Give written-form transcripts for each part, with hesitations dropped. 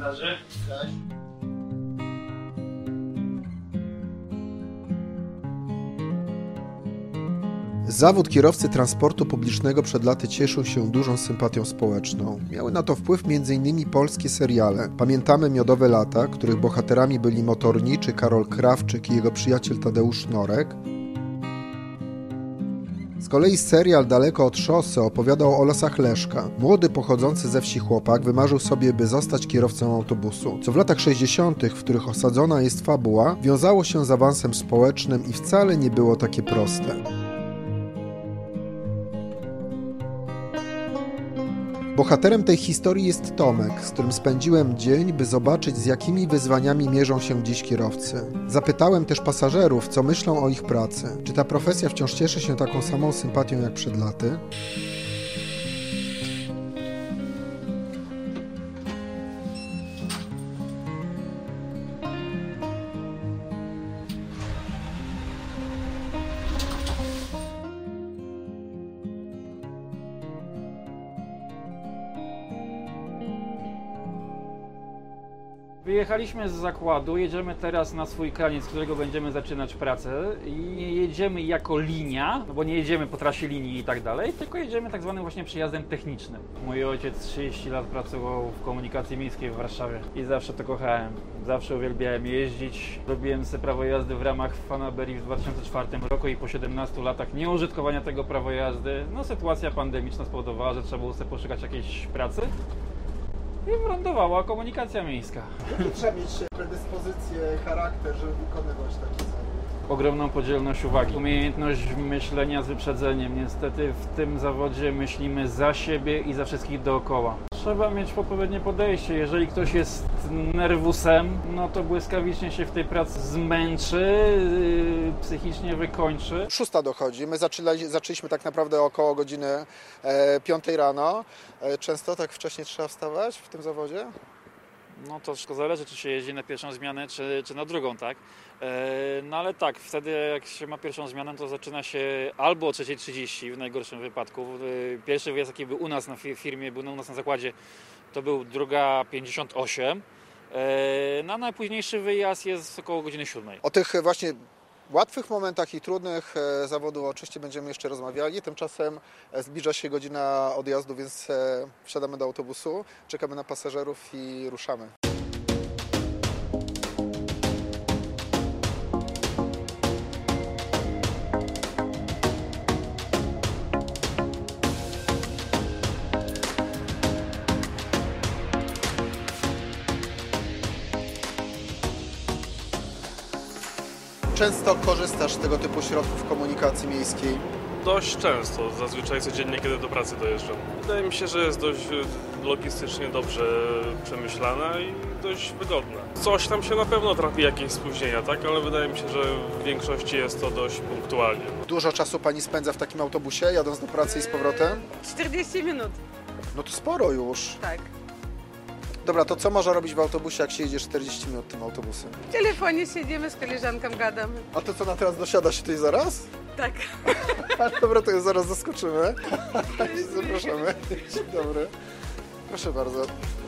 komentarze. Cześć. Zawód kierowcy transportu publicznego przed laty cieszył się dużą sympatią społeczną. Miały na to wpływ m.in. polskie seriale. Pamiętamy Miodowe lata, których bohaterami byli motorniczy Karol Krawczyk i jego przyjaciel Tadeusz Norek. Z kolei serial Daleko od szosy opowiadał o losach Leszka. Młody, pochodzący ze wsi chłopak wymarzył sobie, by zostać kierowcą autobusu, co w latach 60., w których osadzona jest fabuła, wiązało się z awansem społecznym i wcale nie było takie proste. Bohaterem tej historii jest Tomek, z którym spędziłem dzień, by zobaczyć, z jakimi wyzwaniami mierzą się dziś kierowcy. Zapytałem też pasażerów, co myślą o ich pracy. Czy ta profesja wciąż cieszy się taką samą sympatią jak przed laty? Wyjechaliśmy z zakładu, jedziemy teraz na swój kraniec, z którego będziemy zaczynać pracę i nie jedziemy jako linia, no bo nie jedziemy po trasie linii i tak dalej, tylko jedziemy tak zwanym właśnie przyjazdem technicznym. Mój ojciec 30 lat pracował w komunikacji miejskiej w Warszawie i zawsze to kochałem. Zawsze uwielbiałem jeździć. Robiłem sobie prawo jazdy w ramach fanaberii w 2004 roku i po 17 latach nieużytkowania tego prawa jazdy, no sytuacja pandemiczna spowodowała, że trzeba było sobie poszukać jakiejś pracy. I wylądowała komunikacja miejska. Jakie trzeba mieć predyspozycje, charakter, żeby wykonywać takie zawody? Ogromną podzielność uwagi, umiejętność myślenia z wyprzedzeniem. Niestety w tym zawodzie myślimy za siebie i za wszystkich dookoła. Trzeba mieć odpowiednie podejście. Jeżeli ktoś jest nerwusem, no to błyskawicznie się w tej pracy zmęczy, psychicznie wykończy. 6 dochodzi. My zaczęliśmy tak naprawdę około godziny 5 rano. Często tak wcześnie trzeba wstawać w tym zawodzie? No to wszystko zależy, czy się jeździ na pierwszą zmianę, czy na drugą, tak? No ale tak, wtedy jak się ma pierwszą zmianę, to zaczyna się albo o 3:30 w najgorszym wypadku. Pierwszy wyjazd, jaki był u nas na firmie, był u nas na zakładzie, to był 2:58. No a najpóźniejszy wyjazd jest około godziny 7. O tych właśnie łatwych momentach i trudnych zawodu oczywiście będziemy jeszcze rozmawiali. Tymczasem zbliża się godzina odjazdu, więc wsiadamy do autobusu, czekamy na pasażerów i ruszamy. Często korzystasz z tego typu środków komunikacji miejskiej? Dość często, zazwyczaj codziennie, kiedy do pracy dojeżdżam. Wydaje mi się, że jest dość logistycznie dobrze przemyślana i dość wygodna. Coś tam się na pewno trafi, jakieś spóźnienia, tak? Ale wydaje mi się, że w większości jest to dość punktualnie. Dużo czasu pani spędza w takim autobusie, jadąc do pracy i z powrotem? 40 minut. No to sporo już. Tak. Dobra, to co można robić w autobusie, jak się jedzie 40 minut tym autobusem? W telefonie siedzimy, z koleżanką gadamy. A to co, na teraz dosiada się tutaj zaraz? Tak. Dobra, to już zaraz zaskoczymy. Zapraszamy. Dzień dobry. Proszę bardzo.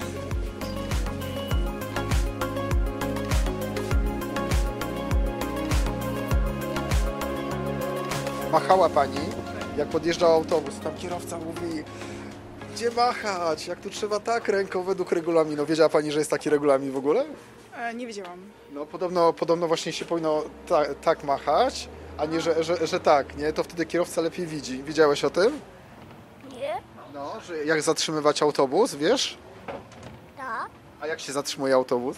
Machała pani, jak podjeżdżał autobus. Tam kierowca mówi, gdzie machać? Jak tu trzeba tak ręką według regulaminu. Wiedziała pani, że jest taki regulamin w ogóle? Nie wiedziałam. No podobno właśnie się powinno tak machać, a nie, że tak, nie? To wtedy kierowca lepiej widzi. Wiedziałeś o tym? Nie? No, że jak zatrzymywać autobus, wiesz? Tak, A jak się zatrzymuje autobus?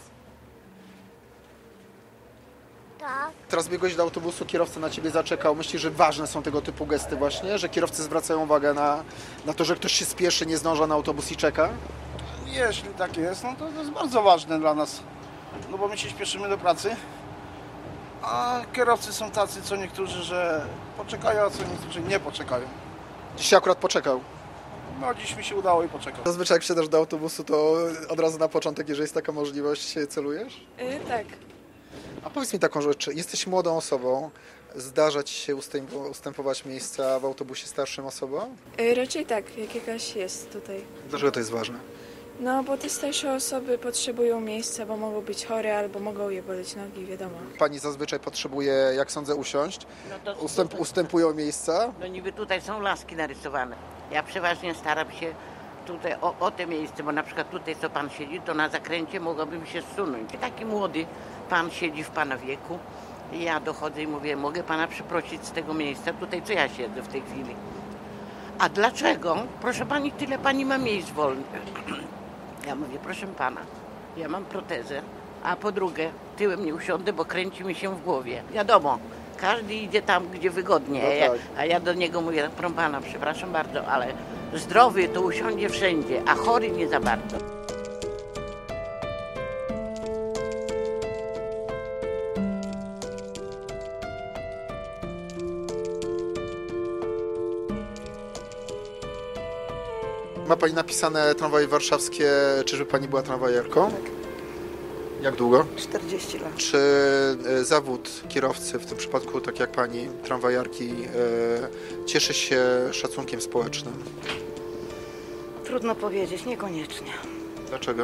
tak. Teraz biegłeś do autobusu, kierowca na ciebie zaczekał. Myślisz, że ważne są tego typu gesty właśnie? Że kierowcy zwracają uwagę na to, że ktoś się spieszy, nie zdąża na autobus i czeka? Jeśli tak jest, no to jest bardzo ważne dla nas. No bo my się śpieszymy do pracy, a kierowcy są tacy, co niektórzy, że poczekają, a co niektórzy nie poczekają. Dzisiaj akurat poczekał. No dziś mi się udało i poczekał. Zazwyczaj jak wsiadasz do autobusu, to od razu na początek, jeżeli jest taka możliwość, celujesz? Tak. A powiedz mi taką rzecz, jesteś młodą osobą, zdarza ci się ustępować miejsca w autobusie starszym osobom? Raczej tak, jak jakaś jest tutaj. Dlaczego to jest ważne? No, bo te starsze osoby potrzebują miejsca, bo mogą być chore albo mogą je boleć nogi, wiadomo. Pani zazwyczaj potrzebuje, jak sądzę, usiąść. No to Ustępują miejsca. No niby tutaj są laski narysowane. Ja przeważnie staram się tutaj o te miejsce, bo na przykład tutaj co pan siedzi, to na zakręcie mogłabym się zsunąć. Taki młody pan siedzi w pana wieku i ja dochodzę i mówię, mogę pana przeprosić z tego miejsca, tutaj co ja siedzę w tej chwili. A dlaczego? Proszę pani, tyle pani ma miejsc wolnych. Ja mówię, proszę pana, ja mam protezę, a po drugie tyłem nie usiądę, bo kręci mi się w głowie. Wiadomo, każdy idzie tam, gdzie wygodnie, No tak. a ja do niego mówię, proszę pana, przepraszam bardzo, ale zdrowy to usiądzie wszędzie, a chory nie za bardzo. Ma pani napisane tramwaje warszawskie, czyżby pani była tramwajerką? Tak. Jak długo? 40 lat. Czy zawód kierowcy, w tym przypadku tak jak pani, tramwajarki, cieszy się szacunkiem społecznym? Trudno powiedzieć, niekoniecznie. Dlaczego?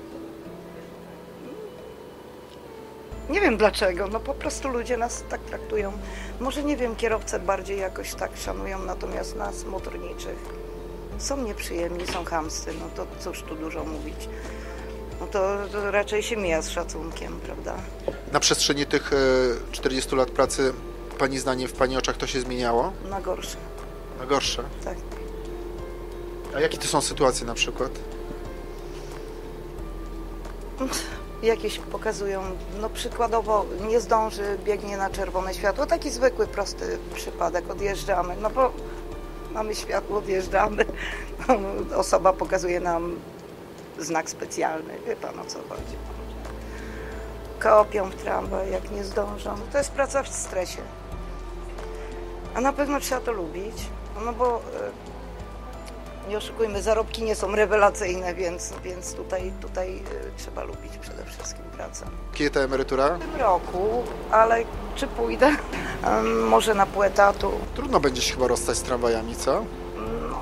Nie wiem dlaczego, no po prostu ludzie nas tak traktują. Może nie wiem, kierowcy bardziej jakoś tak szanują, natomiast nas, motorniczych, są nieprzyjemni, są chamscy, no to cóż tu dużo mówić. No to raczej się mija z szacunkiem, prawda? Na przestrzeni tych 40 lat pracy, pani zdaniem, w pani oczach to się zmieniało? Na gorsze, Na gorsze. tak. A jakie to są sytuacje na przykład? Jakieś pokazują, no przykładowo nie zdąży, biegnie na czerwone światło, taki zwykły, prosty przypadek, odjeżdżamy, no bo mamy światło, odjeżdżamy, osoba pokazuje nam znak specjalny, wie pan o co chodzi. Kopią w tramwaj, jak nie zdążą. To jest praca w stresie. A na pewno trzeba to lubić, no bo nie oszukujmy, zarobki nie są rewelacyjne, więc tutaj trzeba lubić przede wszystkim pracę. Kiedy ta emerytura? W tym roku, ale czy pójdę? Może na pół etatu. Trudno będzie się chyba rozstać z tramwajami, co? No.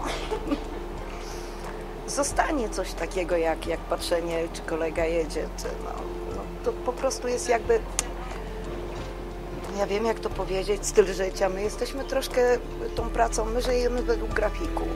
Zostanie coś takiego jak patrzenie, czy kolega jedzie, czy no to po prostu jest jakby, ja wiem jak to powiedzieć, styl życia. My jesteśmy troszkę tą pracą, my żyjemy według grafiku.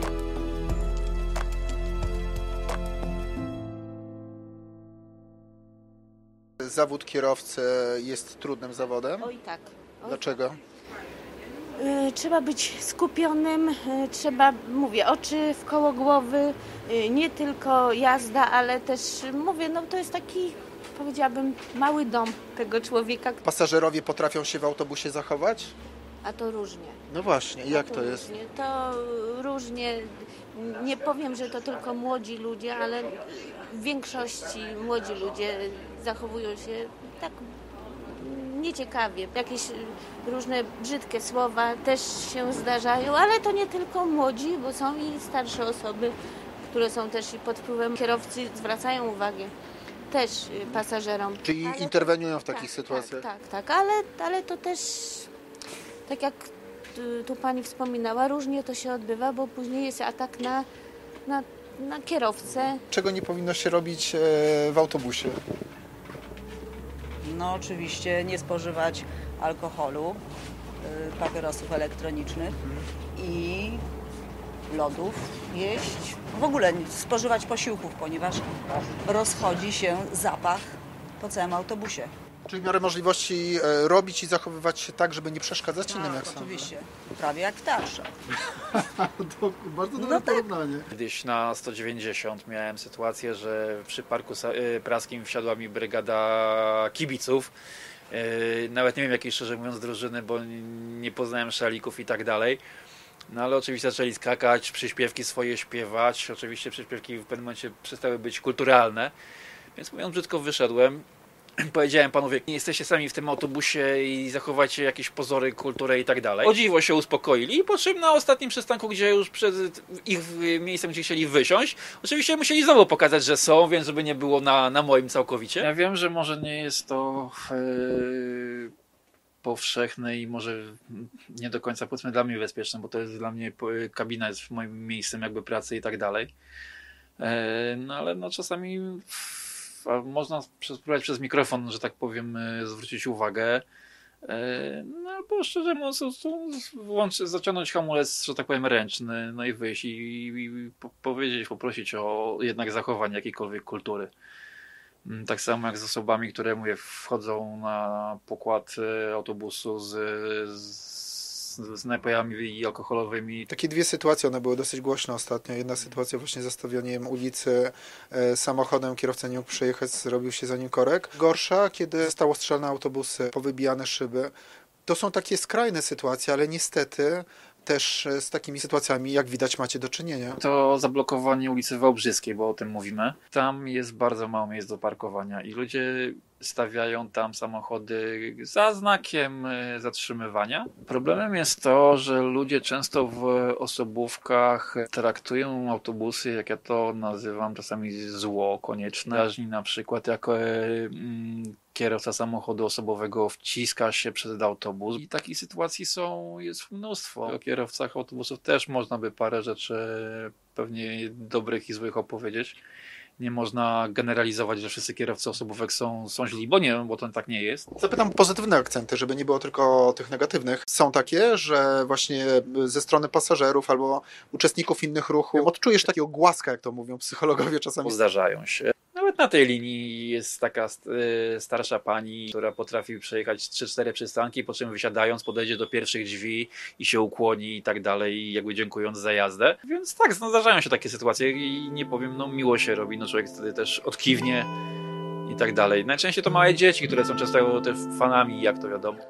Zawód kierowcy jest trudnym zawodem. Oj tak. Dlaczego? Trzeba być skupionym, trzeba, mówię, oczy w koło głowy, nie tylko jazda, ale też, mówię, no to jest taki, powiedziałabym, mały dom tego człowieka. Pasażerowie potrafią się w autobusie zachować? A to różnie. No właśnie, jak to jest? Różnie, to różnie, nie powiem, że to tylko młodzi ludzie, ale w większości młodzi ludzie zachowują się tak nieciekawie. Jakieś różne brzydkie słowa też się zdarzają, ale to nie tylko młodzi, bo są i starsze osoby, które są też i pod wpływem kierowcy, zwracają uwagę też pasażerom. Czyli Ale interweniują w to, takich sytuacjach? Tak, ale to też, tak jak tu pani wspominała, różnie to się odbywa, bo później jest atak na kierowcę. Czego nie powinno się robić w autobusie? No oczywiście nie spożywać alkoholu, papierosów elektronicznych i lodów jeść. W ogóle nie spożywać posiłków, ponieważ rozchodzi się zapach po całym autobusie. Czyli w miarę możliwości robić i zachowywać się tak, żeby nie przeszkadzać innym, jak sądzę. Oczywiście, prawie jak w teatrze. To bardzo dobre porównanie. Kiedyś na 190 miałem sytuację, że przy Parku Praskim wsiadła mi brygada kibiców. Nawet nie wiem jakiej, szczerze mówiąc, drużyny, bo nie poznałem szalików i tak dalej. No ale oczywiście zaczęli skakać, przyśpiewki swoje śpiewać. Oczywiście przyśpiewki w pewnym momencie przestały być kulturalne. Więc mówiąc brzydko, wyszedłem. Powiedziałem panowie, nie jesteście sami w tym autobusie i zachowajcie jakieś pozory, kulturę i tak dalej. O dziwo się uspokoili i po czym na ostatnim przystanku, gdzie już przed ich miejscem, gdzie chcieli wysiąść, oczywiście musieli znowu pokazać, że są, więc żeby nie było na moim całkowicie. Ja wiem, że może nie jest to powszechne i może nie do końca, powiedzmy, dla mnie bezpieczne, bo to jest dla mnie, kabina jest moim miejscem jakby pracy i tak dalej. No ale no czasami można spróbować przez mikrofon, że tak powiem, zwrócić uwagę. No albo szczerze mówiąc, zaciągnąć hamulec, że tak powiem, ręczny, no i wyjść i powiedzieć, poprosić o jednak zachowanie jakiejkolwiek kultury. Tak samo jak z osobami, które wchodzą na pokład autobusu z napojami alkoholowymi. Takie dwie sytuacje, one były dosyć głośne ostatnio. Jedna sytuacja właśnie zastawianiem ulicy samochodem, kierowca nie mógł przejechać, zrobił się za nim korek. Gorsza, kiedy zostało strzelane autobusy, powybijane szyby. To są takie skrajne sytuacje, ale niestety też z takimi sytuacjami, jak widać, macie do czynienia. To zablokowanie ulicy Wałbrzyskiej, bo o tym mówimy. Tam jest bardzo mało miejsc do parkowania i ludzie stawiają tam samochody za znakiem zatrzymywania. Problemem jest to, że ludzie często w osobówkach traktują autobusy, jak ja to nazywam, czasami zło konieczne. Na przykład jako kierowca samochodu osobowego wciska się przed autobus i takich sytuacji jest mnóstwo. O kierowcach autobusów też można by parę rzeczy pewnie dobrych i złych opowiedzieć. Nie można generalizować, że wszyscy kierowcy osobówek są źli, bo to tak nie jest. Zapytam pozytywne akcenty, żeby nie było tylko tych negatywnych. Są takie, że właśnie ze strony pasażerów albo uczestników innych ruchów odczujesz takiego głaska, jak to mówią psychologowie czasami. Zdarzają się. Nawet na tej linii jest taka starsza pani, która potrafi przejechać 3-4 przystanki, po czym wysiadając podejdzie do pierwszych drzwi i się ukłoni i tak dalej, jakby dziękując za jazdę. Więc tak, zdarzają się takie sytuacje i nie powiem, miło się robi, człowiek wtedy też odkiwnie i tak dalej. Najczęściej to małe dzieci, które są często też fanami, jak to wiadomo.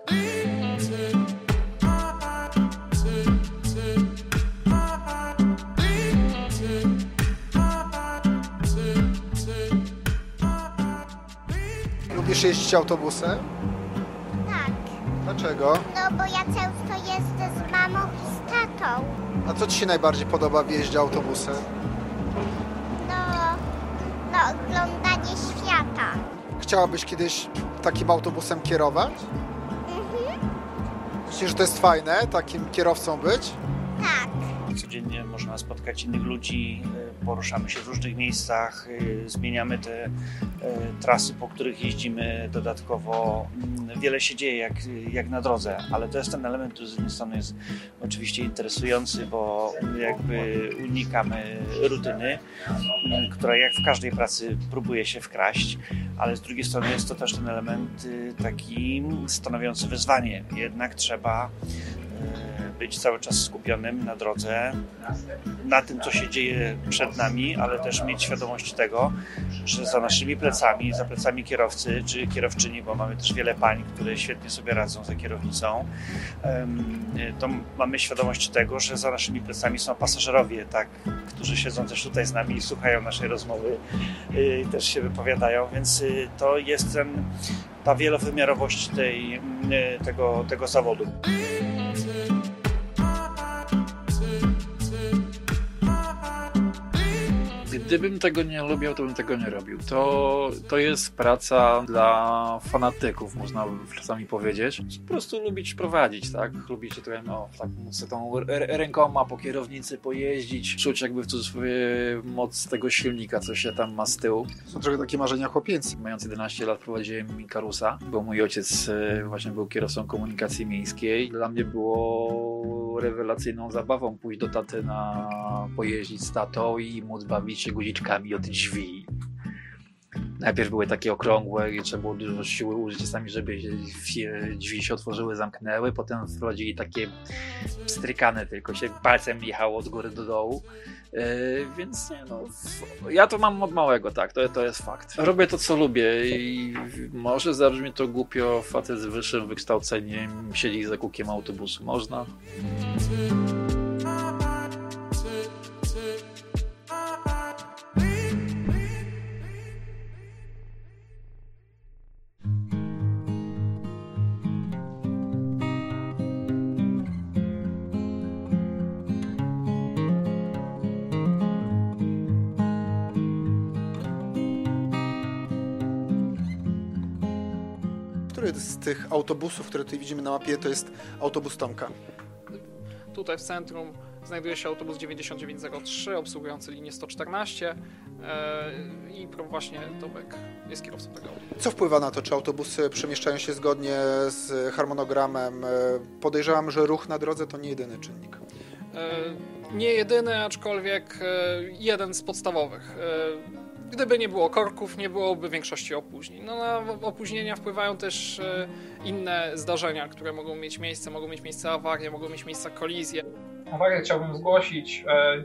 Lubisz jeździć autobusem? Tak. Dlaczego? No bo ja często jeżdżę z mamą i z tatą. A co ci się najbardziej podoba w jeździe autobusem? No oglądanie świata. Chciałabyś kiedyś takim autobusem kierować? Myślisz, że to jest fajne, takim kierowcą być? Tak. Codziennie można spotkać innych ludzi, poruszamy się w różnych miejscach, zmieniamy te trasy, po których jeździmy dodatkowo. Wiele się dzieje jak na drodze, ale to jest ten element, który z jednej strony jest oczywiście interesujący, bo jakby unikamy rutyny, która jak w każdej pracy próbuje się wkraść, ale z drugiej strony jest to też ten element taki stanowiący wyzwanie. Jednak trzeba być cały czas skupionym na drodze, na tym, co się dzieje przed nami, ale też mieć świadomość tego, że za naszymi plecami, za plecami kierowcy czy kierowczyni, bo mamy też wiele pań, które świetnie sobie radzą za kierownicą, to mamy świadomość tego, że za naszymi plecami są pasażerowie, tak, którzy siedzą też tutaj z nami i słuchają naszej rozmowy, też się wypowiadają, więc to jest ta wielowymiarowość tego zawodu. Gdybym tego nie lubił, to bym tego nie robił. To jest praca dla fanatyków, można czasami powiedzieć. Po prostu lubić prowadzić, tak? Lubić tutaj, tak, tą rękoma po kierownicy pojeździć, czuć jakby w cudzysłowie moc tego silnika, co się tam ma z tyłu. Są trochę takie marzenia chłopięcy. Mając 11 lat prowadziłem Ikarusa, bo mój ojciec właśnie był kierowcą komunikacji miejskiej. Dla mnie było rewelacyjną zabawą pójść do taty pojeździć z tatą i móc bawić się guziczkami od drzwi. Najpierw były takie okrągłe i trzeba było dużo siły użyć czasami, żeby drzwi się otworzyły, zamknęły. Potem wprowadzili takie pstrykane, tylko się palcem jechało od góry do dołu. Więc ja to mam od małego, tak, to jest fakt. Robię to, co lubię i może zabrzmi to głupio, facet z wyższym wykształceniem siedzi za kółkiem autobusu. Można. Który z tych autobusów, które tutaj widzimy na mapie, to jest autobus Tomka? Tutaj w centrum znajduje się autobus 9903 obsługujący linię 114 i właśnie Tomek jest kierowcą tego autobusu. Co wpływa na to, czy autobusy przemieszczają się zgodnie z harmonogramem? Podejrzewam, że ruch na drodze to nie jedyny czynnik. Nie jedyny, aczkolwiek jeden z podstawowych. Gdyby nie było korków, nie byłoby większości opóźnień. No, na opóźnienia wpływają też inne zdarzenia, które mogą mieć miejsce. Mogą mieć miejsce awarie, mogą mieć miejsce kolizje. Awarię chciałbym zgłosić.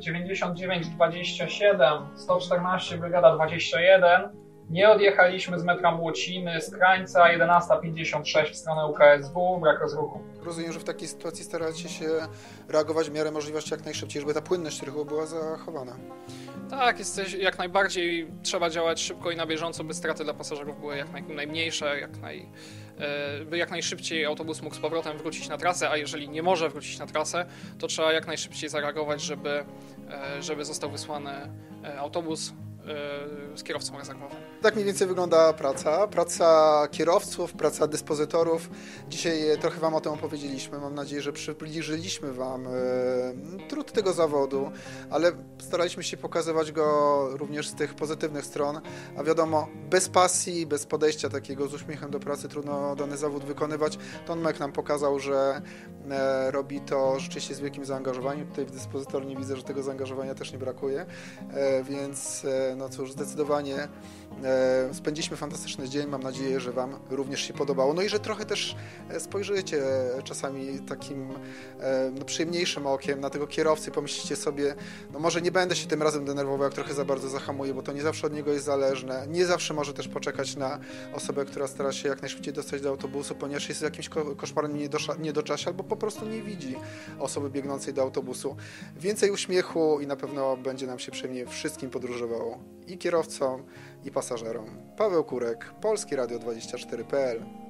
9927, 114, brygada 21. Nie odjechaliśmy z metra Młociny, z krańca 11:56 w stronę UKSW, brak rozruchu. Rozumiem, że w takiej sytuacji staracie się reagować w miarę możliwości jak najszybciej, żeby ta płynność ruchu była zachowana. Tak, jak najbardziej trzeba działać szybko i na bieżąco, by straty dla pasażerów były jak najmniejsze, by jak najszybciej autobus mógł z powrotem wrócić na trasę, a jeżeli nie może wrócić na trasę, to trzeba jak najszybciej zareagować, żeby został wysłany autobus z kierowcą rezerwowym. Tak mniej więcej wygląda praca kierowców, praca dyspozytorów. Dzisiaj trochę Wam o tym opowiedzieliśmy. Mam nadzieję, że przybliżyliśmy Wam trud tego zawodu, ale staraliśmy się pokazywać go również z tych pozytywnych stron, a wiadomo, bez pasji, bez podejścia takiego z uśmiechem do pracy trudno dany zawód wykonywać. Tomek nam pokazał, że robi to rzeczywiście z wielkim zaangażowaniem. Tutaj w dyspozytorni widzę, że tego zaangażowania też nie brakuje, więc no cóż, zdecydowanie spędziliśmy fantastyczny dzień. Mam nadzieję, że Wam również się podobało. No i że trochę też spojrzycie czasami takim przyjemniejszym okiem na tego kierowcy i pomyślicie sobie, no może nie będę się tym razem denerwował, jak trochę za bardzo zahamuję, bo to nie zawsze od niego jest zależne. Nie zawsze może też poczekać na osobę, która stara się jak najszybciej dostać do autobusu, ponieważ jest w jakimś koszmarnym niedoczasie albo po prostu nie widzi osoby biegnącej do autobusu. Więcej uśmiechu i na pewno będzie nam się przyjemnie wszystkim podróżowało. I kierowcom, i pasażerom. Paweł Kurek, Polskie Radio 24.pl